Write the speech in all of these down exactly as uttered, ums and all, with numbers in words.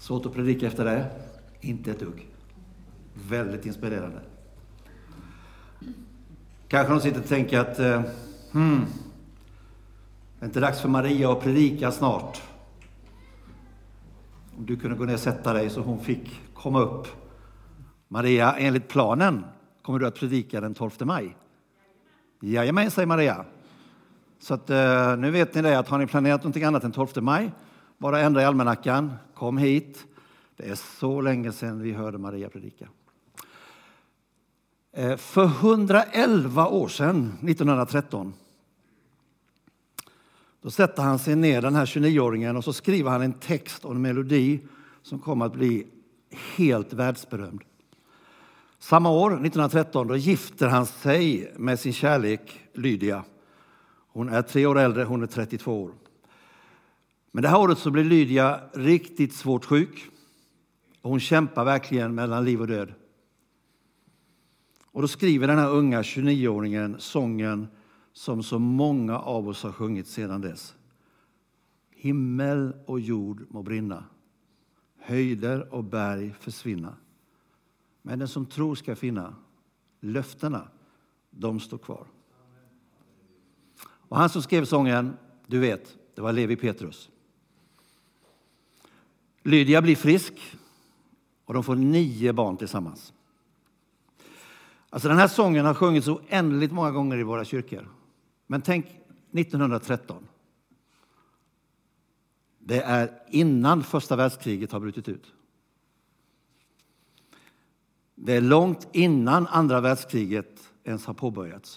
Svårt att predika efter det? Inte ett dugg. Väldigt inspirerande. Kanske de sitter och tänker att eh, hmm, det är inte dags för Maria att predika snart. Om du kunde gå ner och sätta dig så hon fick komma upp. Maria, enligt planen kommer du att predika den tolfte maj. Jajamän, säger Maria. Så att, eh, nu vet ni det, att har ni planerat någonting annat än tolfte maj, bara ändra i almanackan, kom hit. Det är så länge sedan vi hörde Maria predika. Eh, för hundraelva år sedan, nittonhundratretton, då sätter han sig ner, den här tjugonioåringen, och så skriver han en text och en melodi som kommer att bli helt världsberömd. Samma år, nittonhundratretton, då gifter han sig med sin kärlek Lydia. Hon är tre år äldre, hon är trettiotvå år. Men det här året så blir Lydia riktigt svårt sjuk. Och hon kämpar verkligen mellan liv och död. Och då skriver den här unga tjugonioåringen sången som så många av oss har sjungit sedan dess. Himmel och jord må brinna. Höjder och berg försvinna. Men den som tror ska finna. Löftena, de står kvar. Och han som skrev sången, du vet, det var Levi Petrus. Lydia blir frisk och de får nio barn tillsammans. Alltså den här sången har sjungits så oändligt många gånger i våra kyrkor. Men tänk nittonhundratretton. Det är innan första världskriget har brutit ut. Det är långt innan andra världskriget ens har påbörjats.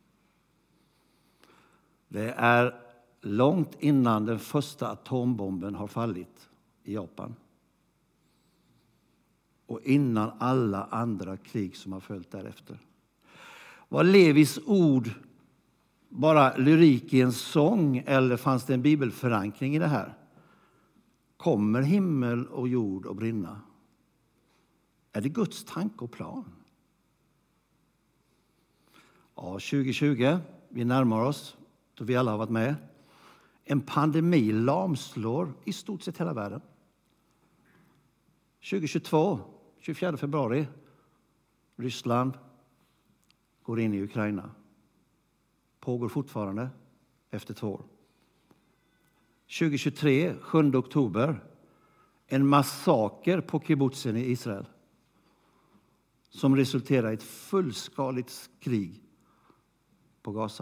Det är långt innan den första atombomben har fallit i Japan. Och innan alla andra krig som har följt därefter. Var Levis ord bara lyrik i en sång, eller fanns det en bibelförankring i det här? Kommer himmel och jord att brinna? Är det Guds tanke och plan? Ja, tjugo tjugo, vi närmar oss, då vi alla har varit med. En pandemi lamslår i stort sett hela världen. tjugo tjugotvå, tjugofjärde februari, Ryssland går in i Ukraina. Pågår fortfarande efter två år. tjugo tjugotre, sjunde oktober, en massaker på kibbutzen i Israel. Som resulterar i ett fullskaligt krig på Gaza.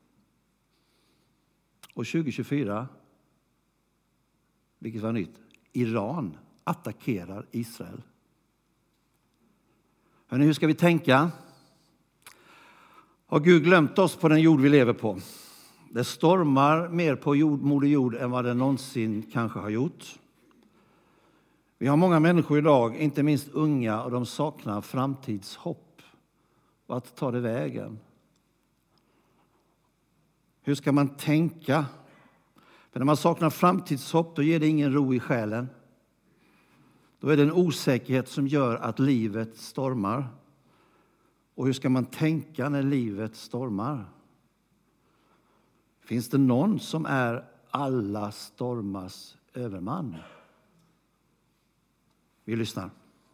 Och tjugo tjugofyra, vilket var nytt, Iran attackerar Israel. Hörrni, hur ska vi tänka? Har Gud glömt oss på den jord vi lever på? Det stormar mer på jord, moder jord än vad det någonsin kanske har gjort. Vi har många människor idag, inte minst unga, och de saknar framtidshopp. Vart tar det vägen? Hur ska man tänka? För när man saknar framtidshopp, då ger det ingen ro i själen. Då är det en osäkerhet som gör att livet stormar. Och hur ska man tänka när livet stormar? Finns det någon som är alla stormars överman? Vi lyssnar.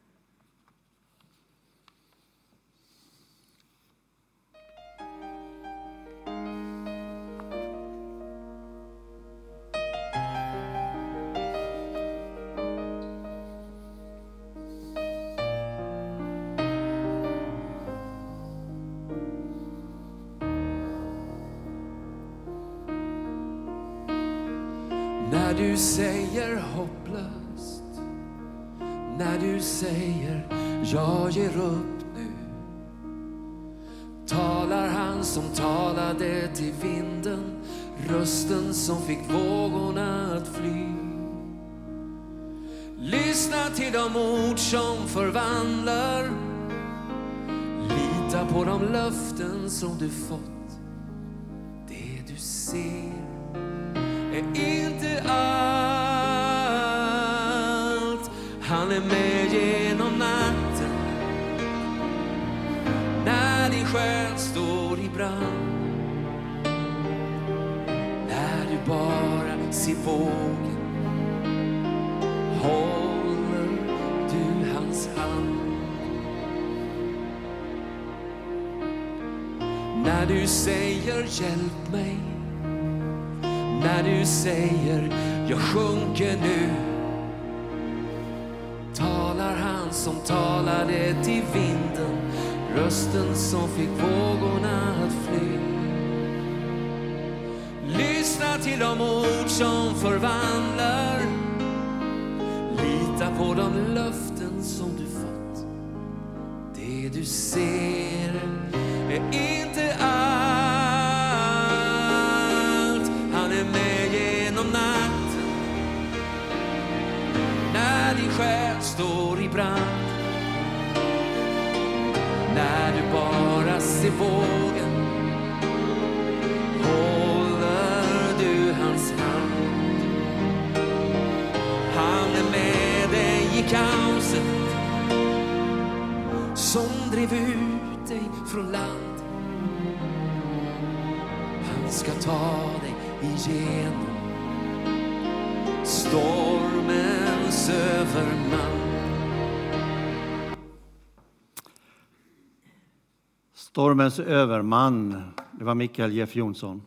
När du säger hopplöst, när du säger jag ger upp nu, talar han som talade till vinden, rösten som fick vågorna att fly. Lyssna till de ord som förvandlar, lita på de löften som du fått. Det du ser är inte allt. Han är med genom natten, när din själ står i brand, när du bara ser vågen. Håll du säger hjälp mig, när du säger jag sjunker nu, talar han som talade till vinden, rösten som fick vågorna att fly. Lyssna till de ord som förvandlar, lita på de löften som du fått. Det du ser är inte allt, han är med genom natten, när din själ står i brand, när du bara ser vågen, håller du hans hand. Han är med dig i kaoset som drev ut dig från land. Han ska ta dig igenom stormens överman. Stormens överman, det var Mikael Jeff Jonsson.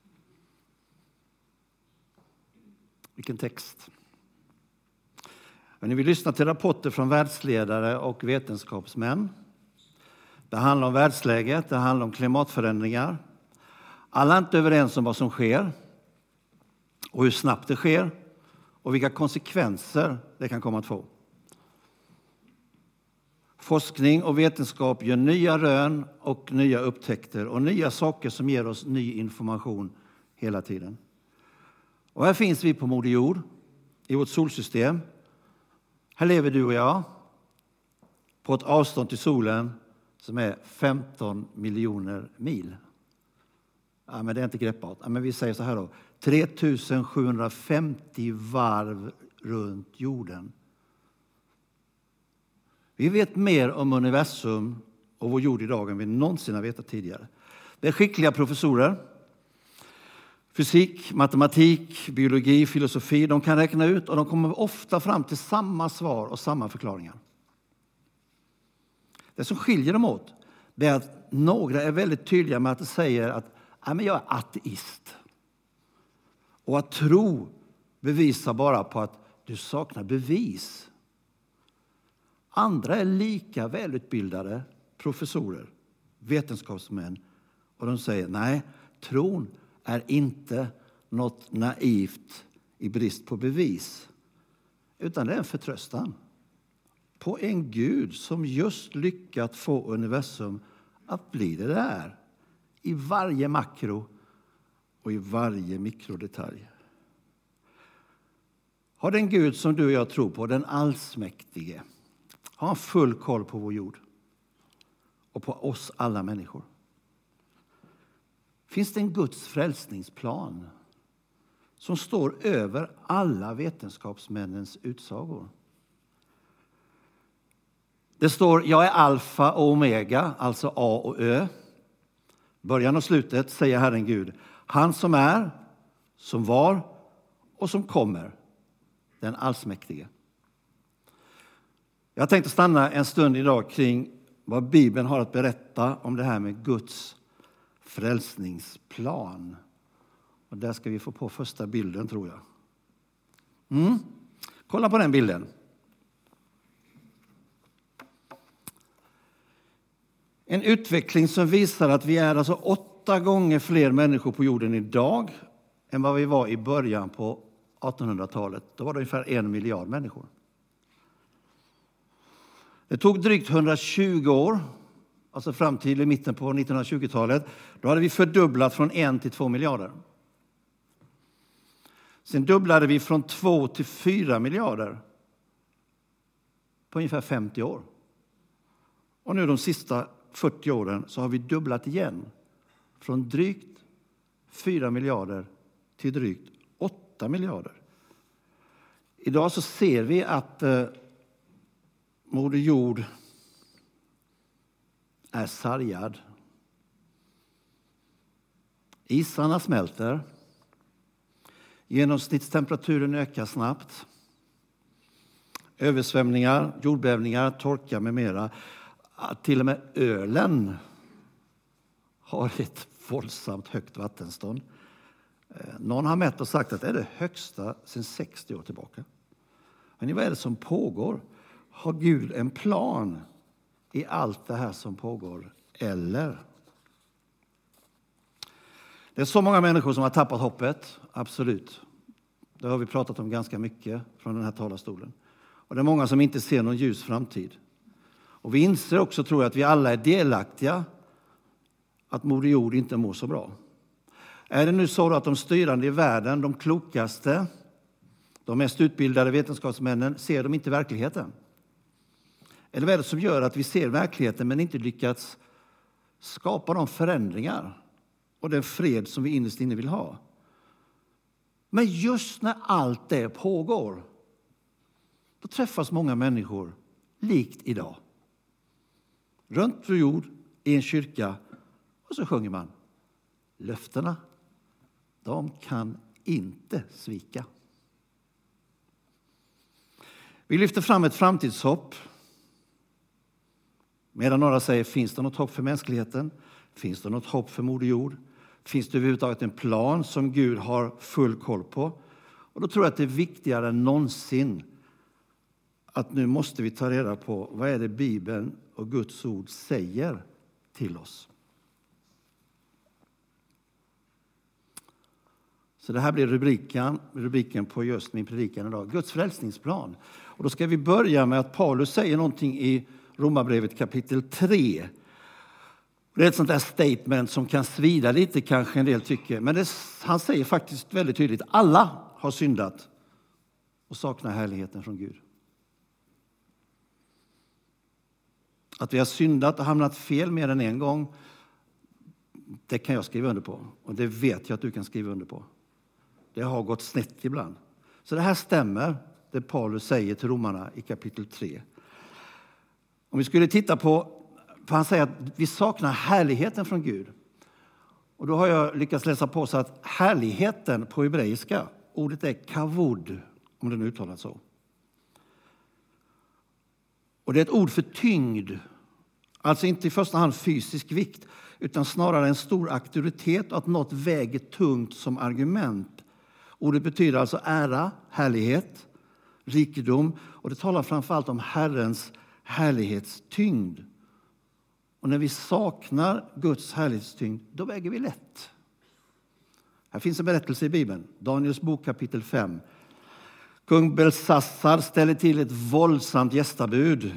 Vilken text. Men vi lyssnar till rapporter från världsledare och vetenskapsmän. Det handlar om världsläget, det handlar om klimatförändringar. Alla är inte överens om vad som sker och hur snabbt det sker och vilka konsekvenser det kan komma att få. Forskning och vetenskap gör nya rön och nya upptäckter och nya saker som ger oss ny information hela tiden. Och här finns vi på Moder Jord, i vårt solsystem. Här lever du och jag på ett avstånd till solen som är femton miljoner mil. Ja, men det är inte greppbart. Ja, men vi säger så här då. tre tusen sjuhundrafemtio varv runt jorden. Vi vet mer om universum och vår jord idag än vi någonsin har vetat tidigare. Det är skickliga professorer. Fysik, matematik, biologi, filosofi. De kan räkna ut och de kommer ofta fram till samma svar och samma förklaringar. Det som skiljer dem åt är att några är väldigt tydliga med att de säger att nej, men jag är ateist. Och att tro bevisar bara på att du saknar bevis. Andra är lika välutbildade professorer, vetenskapsmän. Och de säger nej, tron är inte något naivt i brist på bevis. Utan det är en förtröstan på en Gud som just lyckats få universum att bli det där. I varje makro och i varje mikrodetalj. Har den Gud som du och jag tror på, den allsmäktige, har han full koll på vår jord och på oss alla människor. Finns det en Guds frälsningsplan som står över alla vetenskapsmännens utsagor? Det står, jag är alfa och omega, alltså A och Ö. Början och slutet säger Herren Gud. Han som är, som var och som kommer. Den allsmäktige. Jag tänkte stanna en stund idag kring vad Bibeln har att berätta om det här med Guds frälsningsplan. Och där ska vi få på första bilden, tror jag. Mm. Kolla på den bilden. En utveckling som visar att vi är alltså åtta gånger fler människor på jorden idag än vad vi var i början på artonhundratalet. Då var det ungefär en miljard människor. Det tog drygt hundratjugo år, alltså fram till mitten på nittonhundratjugotalet. Då hade vi fördubblat från en till två miljarder. Sen dubblade vi från två till fyra miljarder på ungefär femtio år. Och nu de sista fyrtio åren så har vi dubblat igen. Från drygt fyra miljarder till drygt åtta miljarder. Idag så ser vi att eh, Moder Jord är sargad. Isarna smälter. Genomsnittstemperaturen ökar snabbt. Översvämningar, jordbävningar, torka med mera. Till och med ölen har ett våldsamt högt vattenstånd. Någon har mätt och sagt att det är det högsta sedan sextio år tillbaka. Men vad är det som pågår? Har Gud en plan i allt det här som pågår? Eller? Det är så många människor som har tappat hoppet, absolut. Det har vi pratat om ganska mycket från den här talarstolen. Och det är många som inte ser någon ljus framtid. Och vi inser också, tror jag, att vi alla är delaktiga att Moder Jord inte mår så bra. Är det nu så att de styrande i världen, de klokaste, de mest utbildade vetenskapsmännen, ser de inte verkligheten? Eller vad är det som gör att vi ser verkligheten men inte lyckats skapa de förändringar och den fred som vi innerst inne vill ha? Men just när allt det pågår, då träffas många människor likt idag. Runt vår jord i en kyrka, och så sjunger man: löftena, de kan inte svika. Vi lyfter fram ett framtidshopp. Medan några säger, finns det något hopp för mänskligheten? Finns det något hopp för Moder Jord? Finns det överhuvudtaget en plan som Gud har full koll på? Och då tror jag att det är viktigare än någonsin att nu måste vi ta reda på vad är det Bibeln och Guds ord säger till oss. Så det här blir rubriken, rubriken på just min predikan idag. Guds frälsningsplan. Och då ska vi börja med att Paulus säger någonting i Romarbrevet kapitel tre. Det är ett sånt där statement som kan svida lite, kanske en del tycker. Men det, han säger faktiskt väldigt tydligt: alla har syndat och saknar härligheten från Gud. Att vi har syndat och hamnat fel mer än en gång, det kan jag skriva under på. Och det vet jag att du kan skriva under på. Det har gått snett ibland. Så det här stämmer, det Paulus säger till romarna i kapitel tre. Om vi skulle titta på, för han säger att vi saknar härligheten från Gud. Och då har jag lyckats läsa på så att härligheten på hebreiska, ordet är kavod, om det nu uttalas så. Och det är ett ord för tyngd. Alltså inte i första hand fysisk vikt, utan snarare en stor auktoritet och att något väger tungt som argument. Ordet betyder alltså ära, härlighet, rikedom. Och det talar framförallt om Herrens härlighetstyngd. Och när vi saknar Guds härlighetstyngd, då väger vi lätt. Här finns en berättelse i Bibeln, Daniels bok kapitel fem. Kung Belsassar ställer till ett våldsamt gästabud.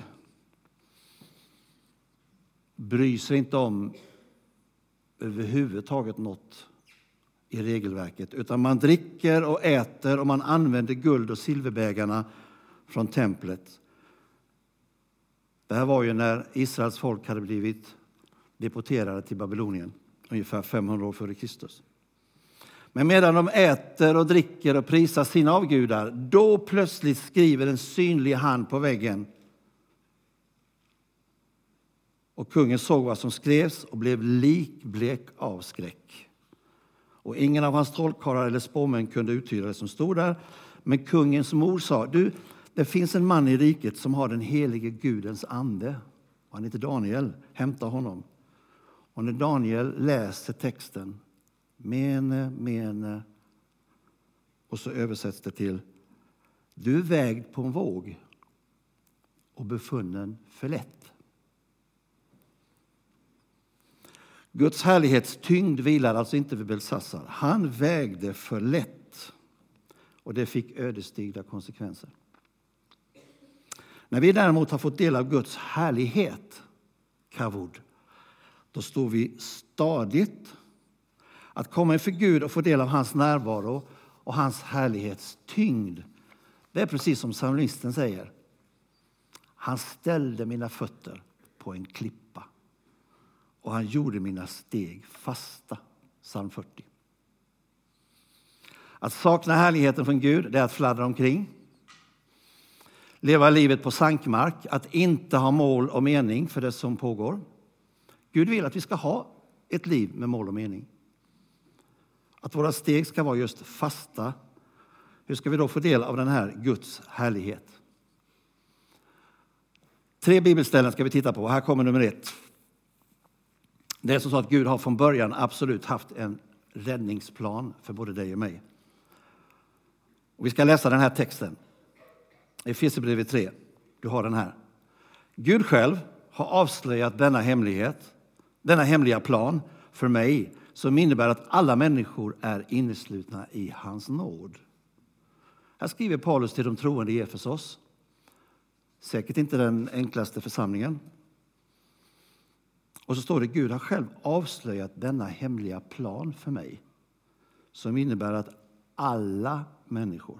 Bryr sig inte om överhuvudtaget något i regelverket. Utan man dricker och äter och man använder guld- och silverbägarna från templet. Det här var ju när Israels folk hade blivit deporterade till Babylonien. Ungefär femhundra år före Kristus. Men medan de äter och dricker och prisar sina avgudar, då plötsligt skriver en synlig hand på väggen. Och kungen såg vad som skrevs och blev likblek av skräck. Och ingen av hans trollkarlar eller spåmän kunde uttyda det som stod där. Men kungens mor sa, du, det finns en man i riket som har den helige Gudens ande. Och han heter Daniel, hämta honom. Och när Daniel läser texten, mene, mene, och så översätts det till, du är vägd på en våg och befunnen för lätt. Guds härlighetstyngd vilar alltså inte vid Belsassar. Han vägde för lätt och det fick ödesdigra konsekvenser. När vi däremot har fått del av Guds härlighet, kavod, då står vi stadigt. Att komma inför Gud och få del av hans närvaro och hans härlighetstyngd, det är precis som psalmisten säger. Han ställde mina fötter på en klippa och han gjorde mina steg fasta. Psalm fyrtio. Att sakna härligheten från Gud, det är att fladdra omkring. Leva livet på sankmark, att inte ha mål och mening för det som pågår. Gud vill att vi ska ha ett liv med mål och mening. Att våra steg ska vara just fasta. Hur ska vi då få del av den här Guds härlighet? Tre bibelställen ska vi titta på. Här kommer nummer ett. Det är så att Gud har från början absolut haft en räddningsplan för både dig och mig. Och vi ska läsa den här texten. Efesierbrevet tre. Du har den här. Gud själv har avslöjat denna hemlighet, denna hemliga plan för mig, som innebär att alla människor är inneslutna i hans nåd. Här skriver Paulus till de troende i Efesos. Säkert inte den enklaste församlingen. Och så står det: Gud har själv avslöjat denna hemliga plan för mig, som innebär att alla människor.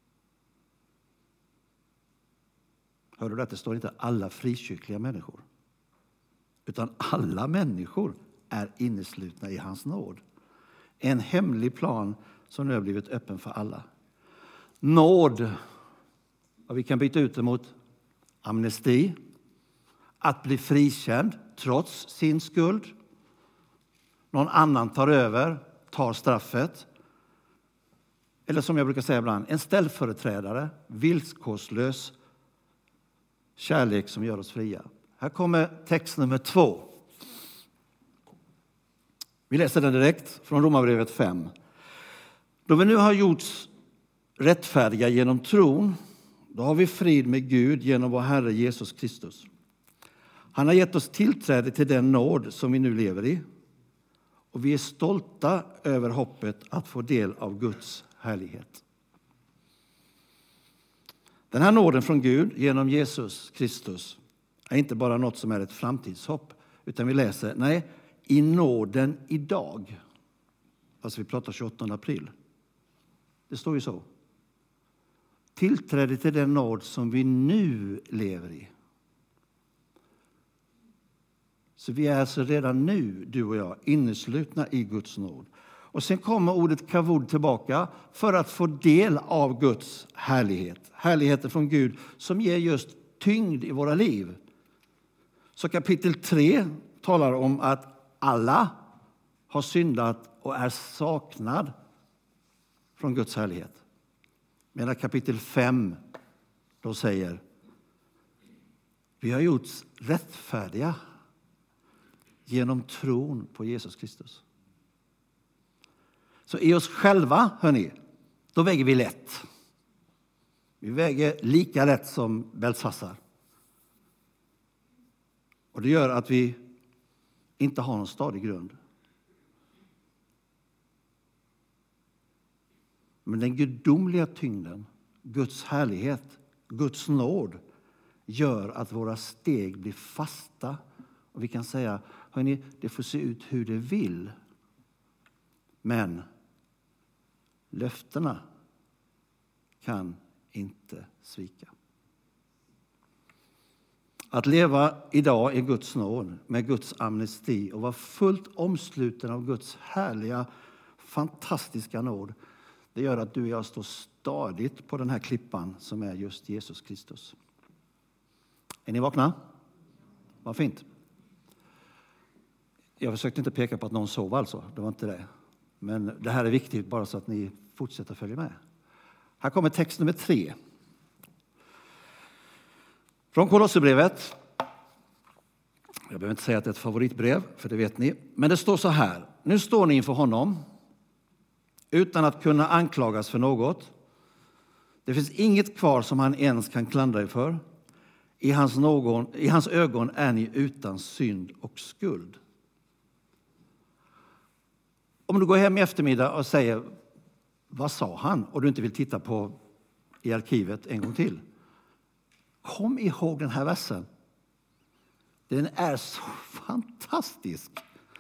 Hör du att det står inte alla frikyrkliga människor, utan alla människor är inneslutna i hans nåd. En hemlig plan som nu har blivit öppen för alla. Nåd, och vi kan byta ut det mot amnesti, att bli frikänd trots sin skuld. Någon annan tar över, tar straffet. Eller som jag brukar säga ibland, en ställföreträdare, villkorslös kärlek som gör oss fria. Här kommer text nummer två. Vi läser den direkt från Romarbrevet fem. Då vi nu har gjorts rättfärdiga genom tron, då har vi frid med Gud genom vår Herre Jesus Kristus. Han har gett oss tillträde till den nåd som vi nu lever i. Och vi är stolta över hoppet att få del av Guds härlighet. Den här nåden från Gud genom Jesus Kristus är inte bara något som är ett framtidshopp, utan vi läser, nej, i nåden idag. Alltså vi pratar tjugoåttonde april. Det står ju så. Tillträde till den nåd som vi nu lever i. Så vi är alltså redan nu, du och jag, inneslutna i Guds nåd. Och sen kommer ordet kavod tillbaka för att få del av Guds härlighet. Härligheten från Gud som ger just tyngd i våra liv. Så kapitel tre talar om att alla har syndat och är saknad från Guds härlighet. Medan kapitel fem då säger vi har gjorts rättfärdiga genom tron på Jesus Kristus. Så i oss själva, hörni, då väger vi lätt. Vi väger lika lätt som Belsassar. Och det gör att vi inte har någon stadig grund. Men den gudomliga tyngden, Guds härlighet, Guds nåd gör att våra steg blir fasta. Och vi kan säga, hörni, det får se ut hur det vill. Men löftena kan inte svika. Att leva idag i Guds nåd med Guds amnesti och vara fullt omsluten av Guds härliga, fantastiska nåd, det gör att du och jag står stadigt på den här klippan som är just Jesus Kristus. Är ni vakna? Vad fint. Jag försökte inte peka på att någon sov alltså, det var inte det. Men det här är viktigt bara så att ni fortsätter följa med. Här kommer text nummer tre. Från Kolosserbrevet. Jag behöver inte säga att det är ett favoritbrev, för det vet ni. Men det står så här. Nu står ni inför honom utan att kunna anklagas för något. Det finns inget kvar som han ens kan klandra er för. I hans, någon, i hans ögon är ni utan synd och skuld. Om du går hem i eftermiddag och säger, vad sa han? Och du inte vill titta på i arkivet en gång till. Kom ihåg den här versen. Den är så fantastisk.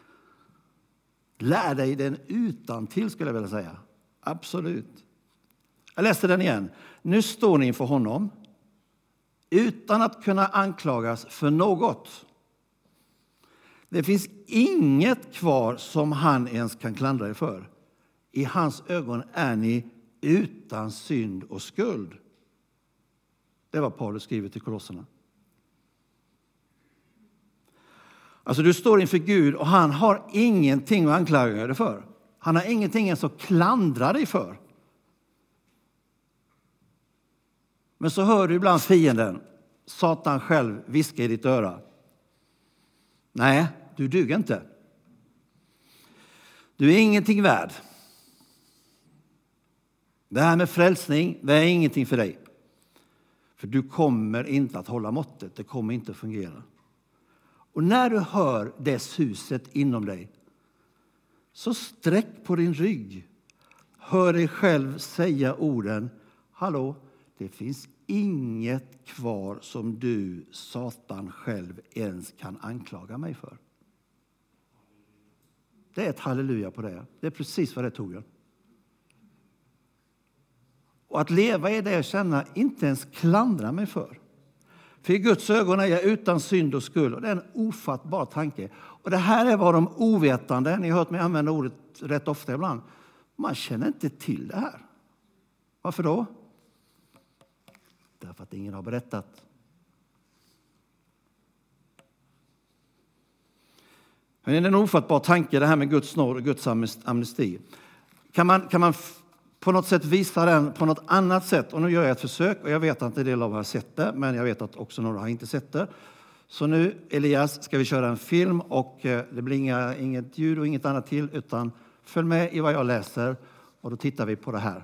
Lär dig den utan till skulle jag vilja säga. Absolut. Jag läser den igen. Nu står ni inför honom utan att kunna anklagas för något. Det finns inget kvar som han ens kan klandra er för. I hans ögon är ni utan synd och skuld. Det var Paulus skriver till kolosserna. Alltså du står inför Gud och han har ingenting att anklaga dig för. Han har ingenting ens att klandra dig för. Men så hör du ibland fienden, Satan själv, viska i ditt öra. Nej, du duger inte. Du är ingenting värd. Det här med frälsning, det är ingenting för dig. För du kommer inte att hålla måttet. Det kommer inte att fungera. Och när du hör det suset inom dig, så sträck på din rygg. Hör dig själv säga orden: hallå, det finns inget kvar som du, Satan, själv ens kan anklaga mig för. Det är ett halleluja på det. Det är precis vad det tog jag. Och att leva i det jag känner, inte ens klandra mig för. För i Guds ögon är jag utan synd och skuld. Och det är en ofattbar tanke. Och det här är vad de ovetande, ni har hört mig använda ordet rätt ofta ibland. Man känner inte till det här. Varför då? Därför att ingen har berättat. Men det är en ofattbar tanke, det här med Guds nåd och Guds amnesti. Kan man, kan man på något sätt visa den på något annat sätt? Och nu gör jag ett försök, och jag vet att en del av er har sett det, men jag vet att också några har inte sett det. Så nu, Elias, ska vi köra en film, och det blir inga, inget ljud och inget annat till, utan följ med i vad jag läser, och då tittar vi på det här.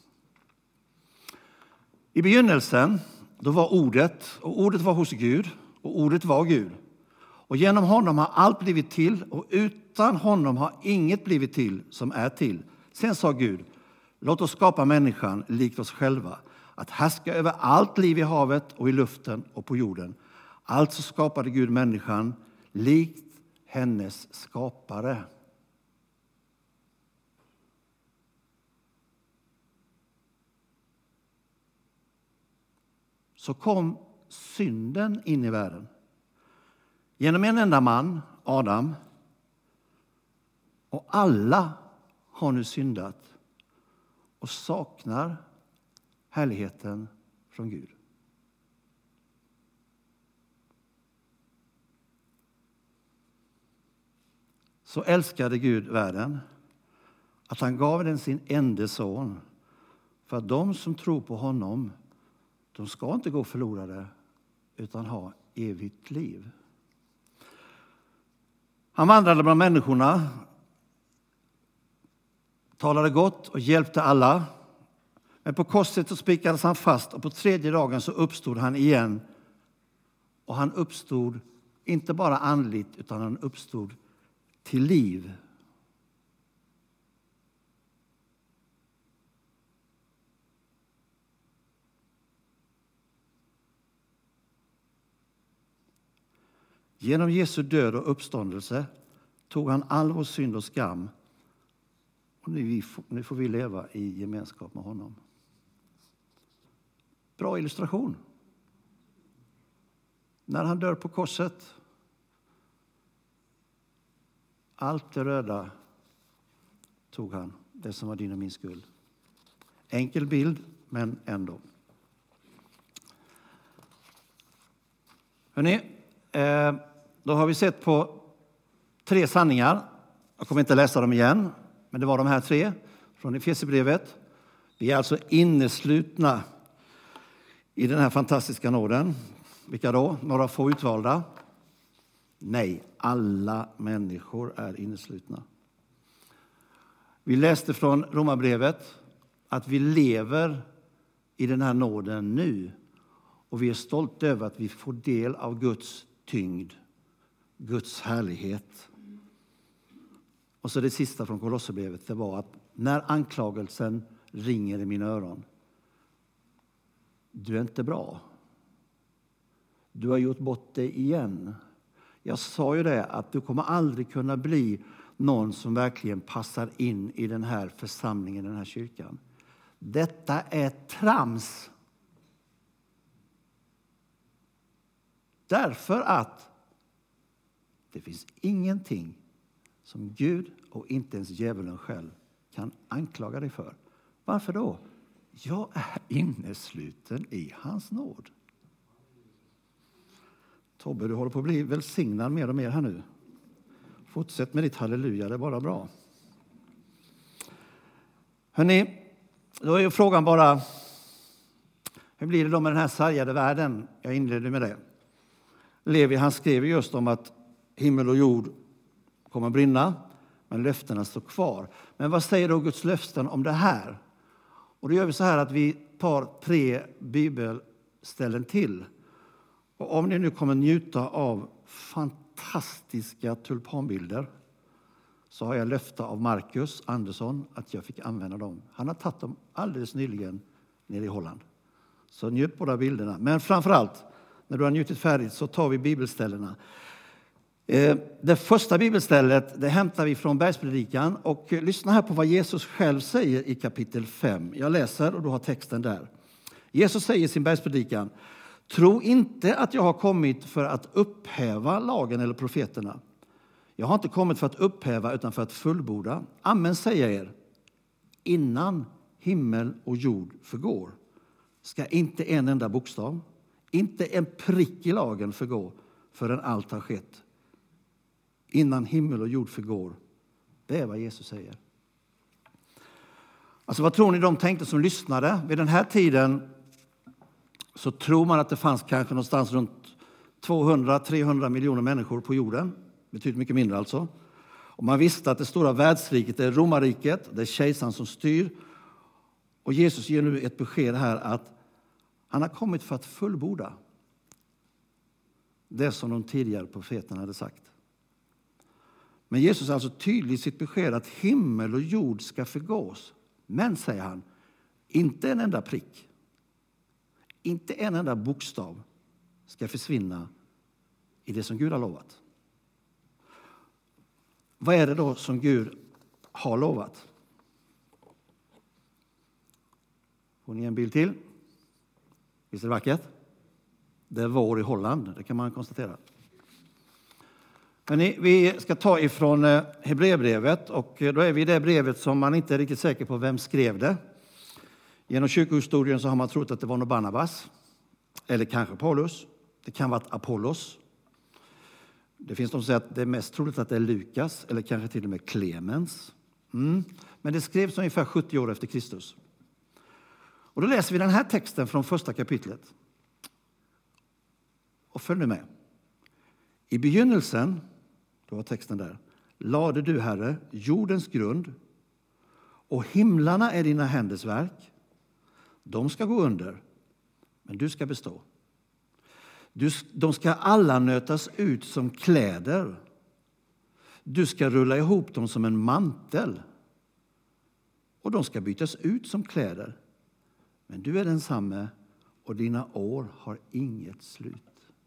I begynnelsen, då var ordet, och ordet var hos Gud, och ordet var Gud. Och genom honom har allt blivit till, och utan honom har inget blivit till som är till. Sen sa Gud: låt oss skapa människan likt oss själva, att härska över allt liv i havet och i luften och på jorden. Alltså skapade Gud människan likt hennes skapare. Så kom synden in i världen. Genom en enda man, Adam. Och alla har nu syndat och saknar härligheten från Gud. Så älskade Gud världen att han gav den sin enda son, för att de som tror på honom, de ska inte gå förlorade utan ha evigt liv. Han vandrade bland människorna, talade gott och hjälpte alla. Men på korset så spikades han fast, och på tredje dagen så uppstod han igen. Och han uppstod inte bara andligt, utan han uppstod till liv. Genom Jesu död och uppståndelse tog han all vår synd och skam. Och nu, nu får vi leva i gemenskap med honom. Bra illustration. När han dör på korset, allt det röda tog han, det som var din och min skuld. Enkel bild, men ändå. Hörrni, eh, då har vi sett på tre sanningar. Jag kommer inte läsa dem igen, men det var de här tre från Efesierbrevet. Vi är alltså inneslutna i den här fantastiska nåden. Vilka då? Några få utvalda? Nej, alla människor är inneslutna. Vi läste från Romarbrevet att vi lever i den här nåden nu. Och vi är stolta över att vi får del av Guds tyngd, Guds härlighet. Och så det sista från Kolosserbrevet, det var att när anklagelsen ringer i mina öron: du är inte bra. Du har gjort bort det igen. Jag sa ju det, att du kommer aldrig kunna bli någon som verkligen passar in i den här församlingen, den här kyrkan. Detta är trams. Därför att det finns ingenting som Gud och inte ens djävulen själv kan anklaga dig för. Varför då? Jag är innesluten i hans nåd. Tobbe, du håller på att bli välsignad mer och mer här nu. Fortsätt med ditt halleluja, det är bara bra. Hörrni, då är ju frågan bara: hur blir det då med den här sargade världen? Jag inledde med det. Levi, han skrev just om att himmel och jord kommer att brinna, Men löftena står kvar. Men vad säger då Guds löften om det här? Och då gör vi så här att vi tar tre bibelställen till. Och om ni nu kommer njuta av fantastiska tulpanbilder så har jag löfte av Marcus Andersson att jag fick använda dem. Han har tagit dem alldeles nyligen nere i Holland. Så njut på de bilderna. Men framförallt, när du har njutit färdigt så tar vi bibelställena. Det första bibelstället det hämtar vi från Bergspredikan. Och lyssna här på vad Jesus själv säger i kapitel fem. Jag läser och du har texten där. Jesus säger i sin Bergspredikan: tro inte att jag har kommit för att upphäva lagen eller profeterna. Jag har inte kommit för att upphäva utan för att fullborda. Amen säger er. Innan himmel och jord förgår ska inte en enda bokstav, inte en prick i lagen förgå förrän allt har skett. Innan himmel och jord förgår. Det är vad Jesus säger. Alltså vad tror ni de tänkte som lyssnade? Vid den här tiden så tror man att det fanns kanske någonstans runt tvåhundra till trehundra miljoner människor på jorden. Betydligt mycket mindre alltså. Och man visste att det stora världsriket är romarriket. Det är kejsaren som styr. Och Jesus ger nu ett besked här att han har kommit för att fullborda det som de tidigare profeterna hade sagt. Men Jesus är alltså tydlig i sitt besked att himmel och jord ska förgås. Men, säger han, inte en enda prick, inte en enda bokstav ska försvinna i det som Gud har lovat. Vad är det då som Gud har lovat? Får ni en bild till? Visst är det vackert? Det är vår i Holland, det kan man konstatera. Men vi ska ta ifrån Hebreerbrevet, och då är vi i det brevet som man inte är riktigt säker på vem skrev det. Genom kyrkohistorien så har man trott att det var nog Barnabas, eller kanske Paulus. Det kan vara Apollos. Det finns de som säger att det är mest troligt att det är Lukas, eller kanske till och med Clemens. Mm. Men det skrevs ungefär sjuttio år efter Kristus. Och då läser vi den här texten från första kapitlet. Och följ med. I begynnelsen, då var texten där, lade du, Herre, jordens grund, och himlarna är dina händers verk. De ska gå under, men du ska bestå. Du, de ska alla nötas ut som kläder. Du ska rulla ihop dem som en mantel. Och de ska bytas ut som kläder. Men du är densamme, och dina år har inget slut.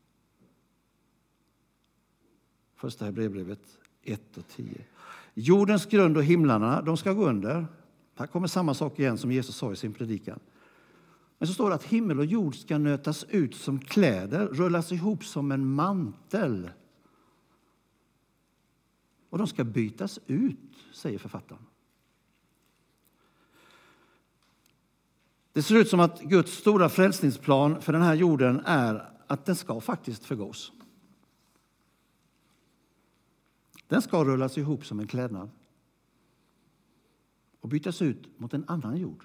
Första Hebreerbrevet ett och tio. Jordens grund och himlarna, de ska gå under. Här kommer samma sak igen som Jesus sa i sin predikan. Men så står det att himmel och jord ska nötas ut som kläder, rullas ihop som en mantel. Och de ska bytas ut, säger författaren. Det ser ut som att Guds stora frälsningsplan för den här jorden är att den ska faktiskt förgås. Den ska rullas ihop som en klädnad och bytas ut mot en annan jord.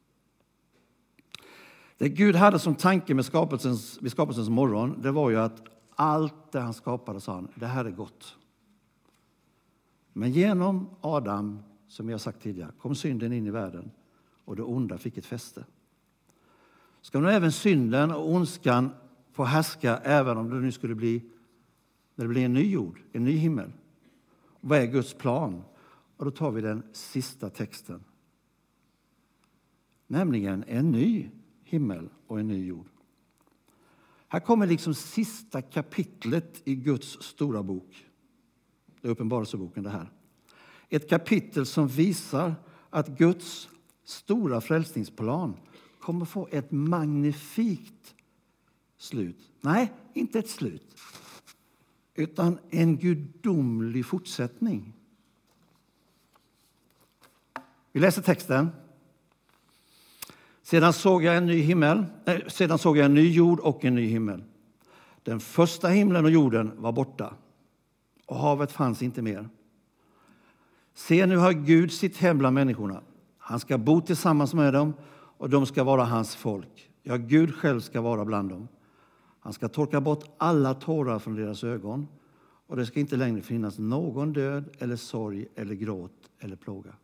Det Gud hade som tanke med skapelsens, vid skapelsens morgon, det var ju att allt det han skapade, sa han, det här är gott. Men genom Adam, som jag sagt tidigare, kom synden in i världen och det onda fick ett fäste. Ska nu även synden och ondskan få härska även om det nu skulle bli, när det blir en ny jord, en ny himmel? Vad är Guds plan? Och då tar vi den sista texten. Nämligen en ny himmel och en ny jord. Här kommer liksom sista kapitlet i Guds stora bok. Det är Uppenbarelseboken det här. Ett kapitel som visar att Guds stora frälsningsplan kommer få ett magnifikt slut. Nej, inte ett slut. Utan en gudomlig fortsättning. Vi läser texten. Sedan såg jag en ny himmel, äh, sedan såg jag en ny jord och en ny himmel. Den första himlen och jorden var borta, och havet fanns inte mer. Se, nu har Gud sitt hem bland människorna. Han ska bo tillsammans med dem, och de ska vara hans folk. Ja, Gud själv ska vara bland dem. Han ska torka bort alla tårar från deras ögon, Och det ska inte längre finnas någon död eller sorg eller gråt eller plåga.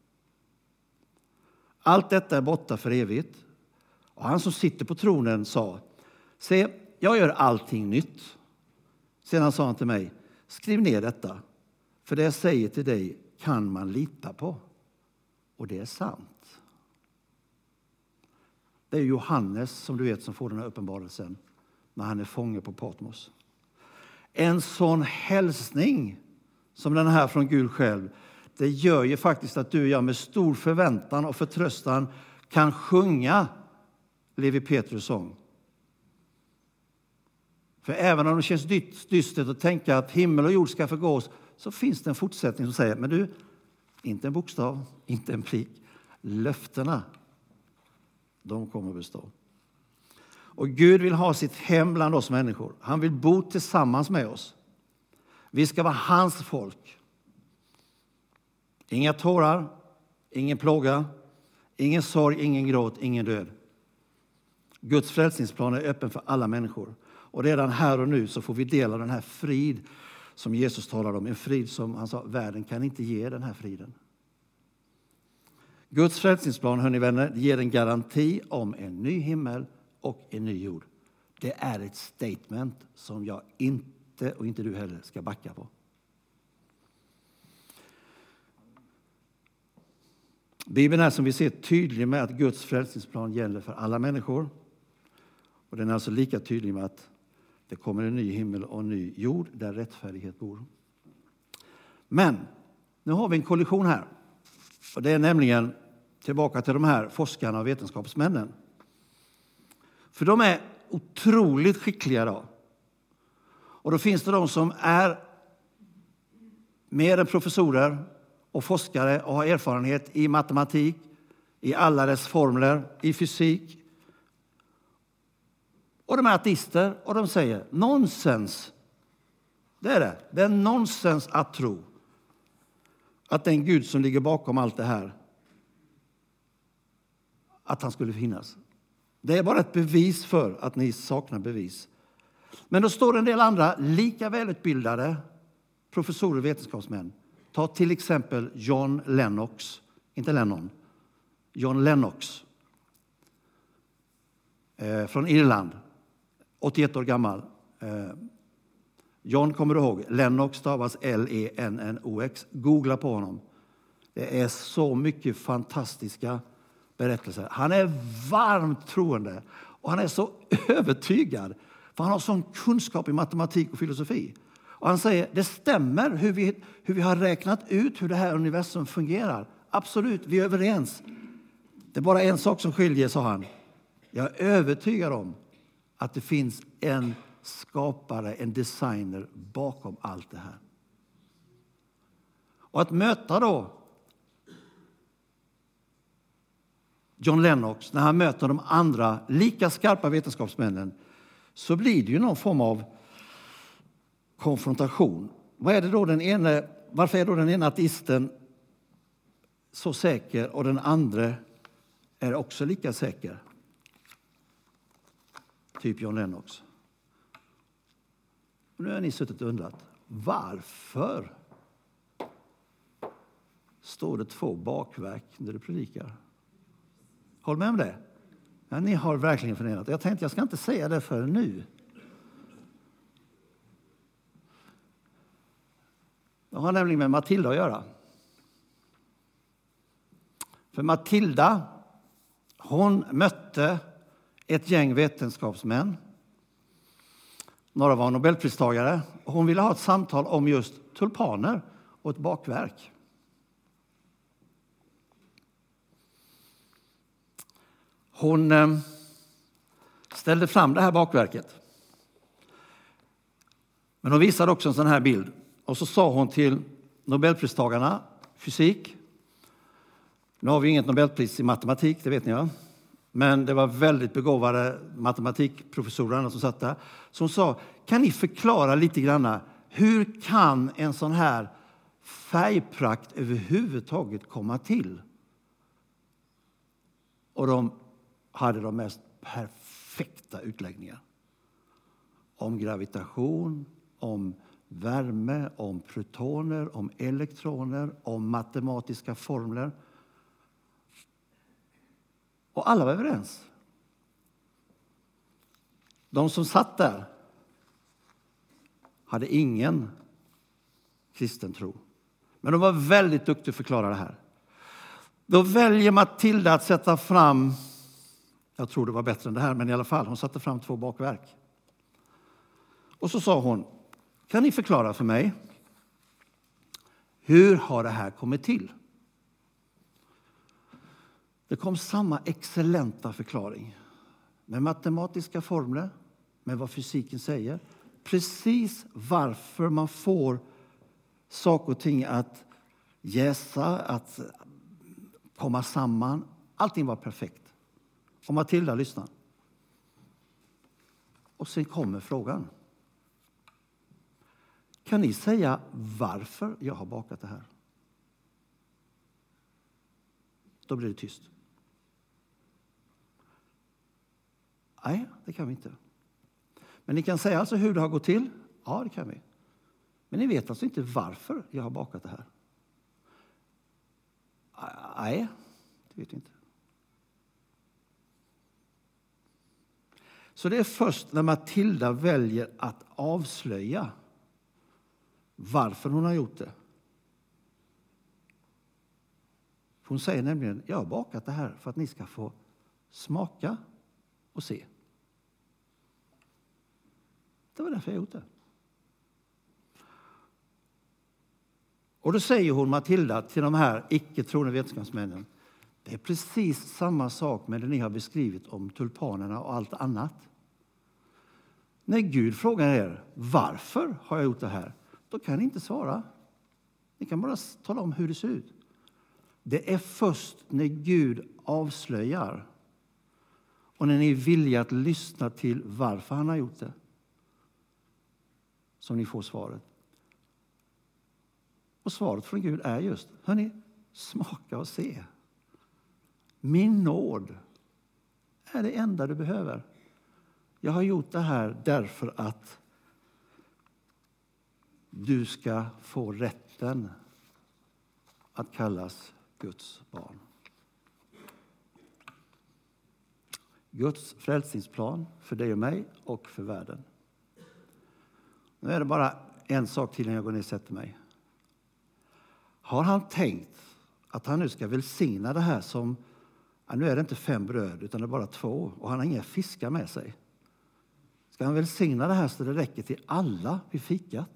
Allt detta är borta för evigt. Och han som sitter på tronen sa: se, jag gör allting nytt. Sedan sa han till mig: skriv ner detta, för det jag säger till dig kan man lita på. Och det är sant. Det är Johannes, som du vet, som får den här uppenbarelsen när han är fånge på Patmos. En sån hälsning som den här från Gud själv, det gör ju faktiskt att du och jag med stor förväntan och förtröstan kan sjunga Levi Petrus sång. För även om det känns dystert att tänka att himmel och jord ska förgås, så finns det en fortsättning som säger: men du, inte en bokstav, inte en prick. Löftena, de kommer att bestå. Och Gud vill ha sitt hem bland oss människor. Han vill bo tillsammans med oss. Vi ska vara hans folk. Inga tårar, ingen plåga, ingen sorg, ingen gråt, ingen död. Guds frälsningsplan är öppen för alla människor. Och redan här och nu så får vi dela den här frid som Jesus talar om. En frid som han sa, världen kan inte ge den här friden. Guds frälsningsplan, hörni vänner, ger en garanti om en ny himmel och en ny jord. Det är ett statement som jag inte, och inte du heller, ska backa på. Bibeln är, som vi ser, tydlig med att Guds frälsningsplan gäller för alla människor. Och den är alltså lika tydlig med att det kommer en ny himmel och en ny jord där rättfärdighet bor. Men nu har vi en kollision här. Och det är nämligen tillbaka till de här forskarna och vetenskapsmännen. För de är otroligt skickliga då. Och då finns det de som är mer än professorer och forskare och har erfarenhet i matematik, i alla dess formler, i fysik. Och de är ateister och de säger nonsens. Det är det. Det är nonsens att tro att den Gud som ligger bakom allt det här, att han skulle finnas. Det är bara ett bevis för att ni saknar bevis. Men då står en del andra lika välutbildade professorer och vetenskapsmän. Ta till exempel John Lennox, inte Lennon, John Lennox eh, från Irland, åttioett år gammal. Eh, John kommer du ihåg, Lennox stavas L E N N O X. Googla på honom. Det är så mycket fantastiska berättelser. Han är varmt troende och han är så övertygad, för han har sån kunskap i matematik och filosofi. Och han säger, det stämmer hur vi, hur vi har räknat ut hur det här universum fungerar. Absolut, vi är överens. Det är bara en sak som skiljer, sa han. Jag är övertygad om att det finns en skapare, en designer bakom allt det här. Och att möta då John Lennox, när han möter de andra lika skarpa vetenskapsmännen, så blir det ju någon form av konfrontation. Vad är det då den ene, varför är då den ena ateisten så säker och den andra är också lika säker? Typ John Lennox. Och nu har ni suttit och undrat, varför står det två bakverk när du predikar? Håll med om det. Ja, ni har verkligen funderat. Jag tänkte jag ska inte säga det för nu. Det har nämligen med Matilda att göra. För Matilda, hon mötte ett gäng vetenskapsmän. Några var nobelpristagare. Och hon ville ha ett samtal om just tulpaner och ett bakverk. Hon eh, ställde fram det här bakverket. Men hon visade också en sån här bild. Och så sa hon till nobelpristagarna, fysik. Nu har vi inget nobelpris i matematik, det vet ni va? Men det var väldigt begåvade matematikprofessorerna som satt där. Så hon sa, kan ni förklara lite grann, hur kan en sån här färgprakt överhuvudtaget komma till? Och de hade de mest perfekta utläggningar. Om gravitation, om värme, om protoner, om elektroner, om matematiska formler. Och alla var överens. De som satt där hade ingen kristen tro. Men de var väldigt duktiga att förklara det här. Då väljer Matilda att sätta fram, jag tror det var bättre än det här, men i alla fall, hon satte fram två bakverk. Och så sa hon, kan ni förklara för mig, hur har det här kommit till? Det kom samma excellenta förklaring med matematiska formler, med vad fysiken säger. Precis varför man får saker och ting att jäsa, att komma samman. Allting var perfekt. Och Matilda lyssnar. Och sen kommer frågan. Kan ni säga varför jag har bakat det här? Då blir det tyst. Nej, det kan vi inte. Men ni kan säga alltså hur det har gått till? Ja, det kan vi. Men ni vet alltså inte varför jag har bakat det här? Nej, det vet vi inte. Så det är först när Matilda väljer att avslöja varför hon har gjort det. Hon säger nämligen, jag har bakat det här för att ni ska få smaka och se. Det var därför jag gjort det. Och då säger hon, Matilda, till de här icke-troende vetenskapsmännen, det är precis samma sak med det ni har beskrivit om tulpanerna och allt annat. När Gud frågar er, varför har jag gjort det här? Då kan ni inte svara. Ni kan bara tala om hur det ser ut. Det är först när Gud avslöjar och när ni är villiga att lyssna till varför han har gjort det som ni får svaret. Och svaret från Gud är just, hörni, smaka och se. Min nåd är det enda du behöver. Jag har gjort det här därför att du ska få rätten att kallas Guds barn. Guds frälsningsplan för dig och mig och för världen. Nu är det bara en sak till när jag går ner och sätter mig. Har han tänkt att han nu ska välsigna det här som, ja, nu är det inte fem bröd utan det är bara två och han har inga fiskar med sig. Ska han välsigna det här så det räcker till alla vid fikat?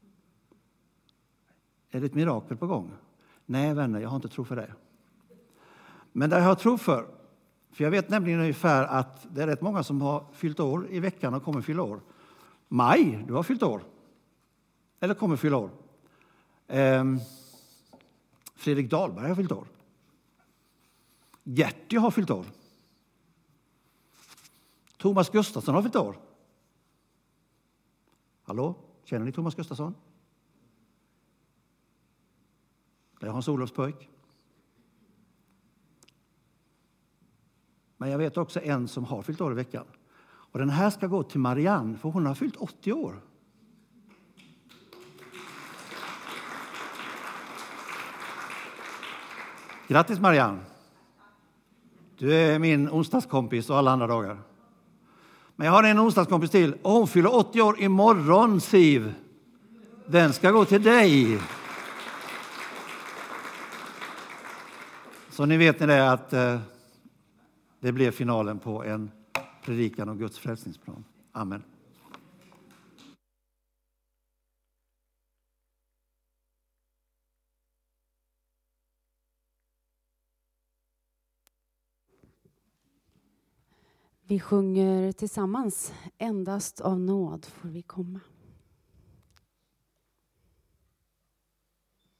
Är det ett mirakel på gång? Nej vänner, jag har inte tro för det. Men det jag har tro för, för jag vet nämligen ungefär att det är rätt många som har fyllt år i veckan och kommer fylla år. Maj, du har fyllt år. Eller kommer fylla år. Ehm, Fredrik Dahlberg har fyllt år. Gertie har fyllt år. Thomas Gustafsson har fyllt år. Hallå, känner ni Thomas Gustafsson? Det är Hans-Olofs pojk. Men jag vet också en som har fyllt år i veckan. Och den här ska gå till Marianne, för hon har fyllt åttio år. Grattis Marianne. Du är min onsdagskompis och alla andra dagar. Men jag har en onsdagskompis till och hon fyller åttio år imorgon, Siv. Den ska gå till dig. Så ni vet ni det att eh, det blev finalen på en predikan om Guds frälsningsplan. Amen. Vi sjunger tillsammans, endast av nåd får vi komma.